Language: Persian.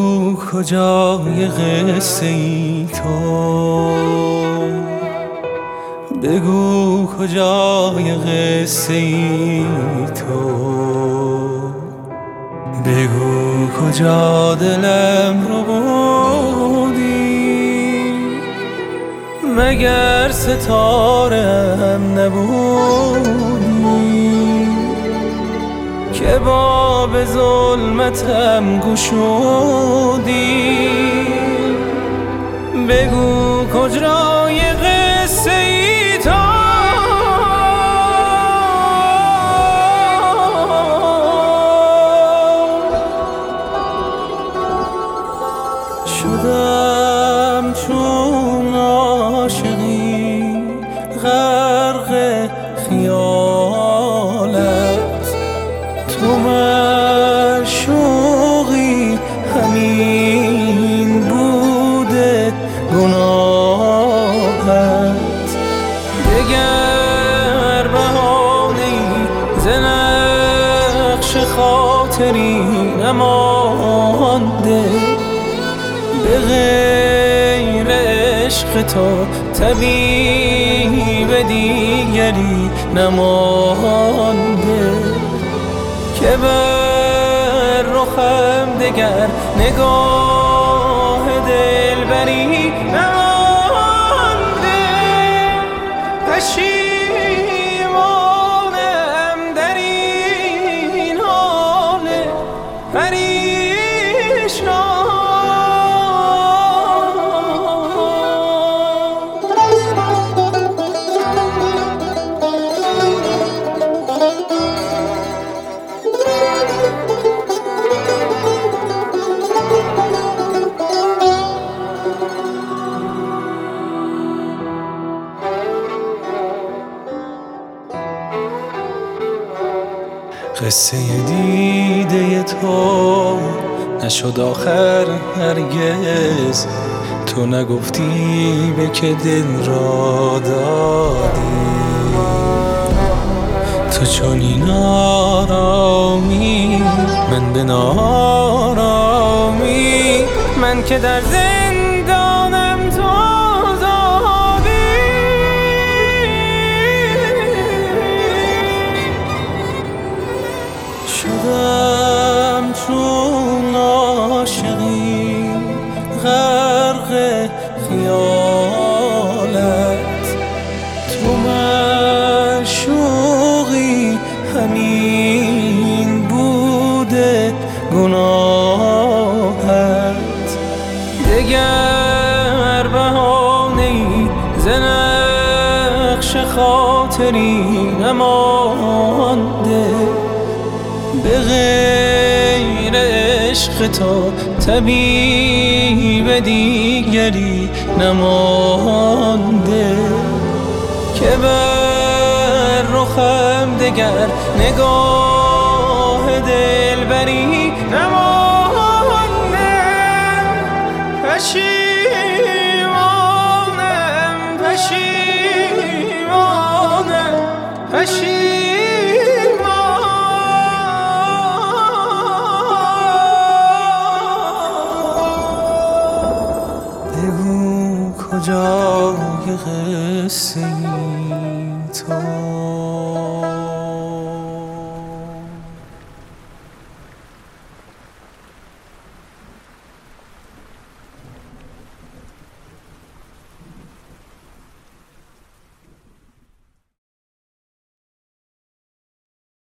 بگو کجای قصه ای تو، بگو کجای قصه ای تو، بگو کجا دلم رو بودی، مگر ستاره‌ام نبودی که باب ظلمتم گشودی. بگو کجای قصه ای تو، شدم چون عاشقی غرق خیالت، تو معشوقی همین بوده گناهت. دگر بهانه‌ای ز نقش خاطری نمانده، به غیر عشق تو طبیب دیگری نمانده، که بر رخم دگر نگاه دلبری نمانده. پشیمانم در این حال پریشان، قصه دیده تو نشد آخر هرگز، تو نگفتی به که دل را دادی. تو چنین آرامی من به نارامی، من که در زندانم تو شدم چون عاشقی غرق خیالت، تو معشوقی همین بوده گناهت. دگر بهانه‌ای ز نقش خاطری نمانده، به غیر عشق تو طبیب دیگری نمانده، که بر رخم دگر نگاه دلبری نمانده. پشیمانم پشیمانم بگو کجای قصه ای تو.